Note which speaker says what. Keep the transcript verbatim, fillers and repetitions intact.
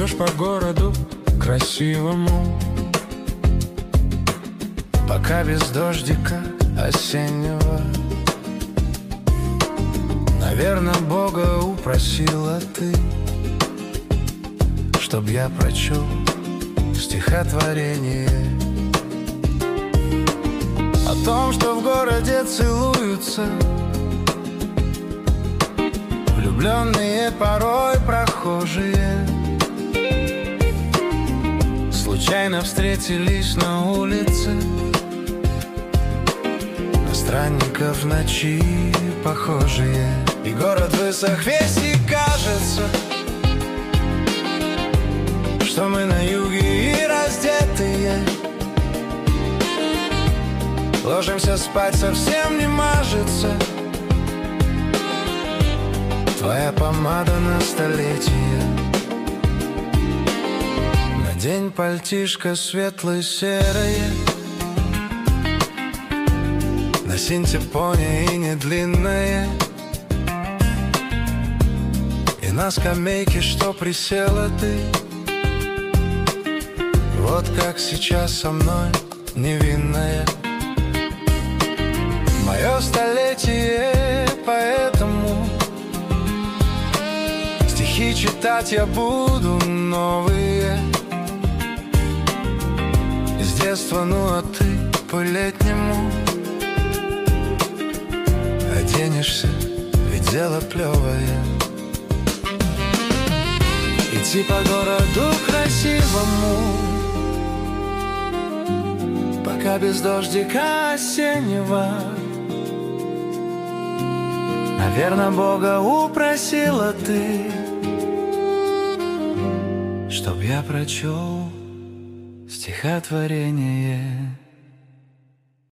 Speaker 1: Идешь по городу красивому, пока без дождика осеннего. Наверно, Бога упросила ты, чтоб я прочел стихотворение о том, что в городе целуются влюбленные, порой прохожие. Случайно встретились на улице, на странников в ночи похожие. И город высох весь, и кажется, что мы на юге и раздетые ложимся спать, совсем не мажется твоя помада на столетие. Надень пальтишко светло-серое, на синтепоне и не длинное, и на скамейке, что присела ты, вот как сейчас со мной невинная. Мое столетие, поэтому стихи читать я буду новые. С детства, ну а ты по-летнему оденешься, ведь дело плевое. Идти по городу красивому, пока без дождика осеннего. Наверно, Бога упросила ты, чтоб я прочел стихотворение.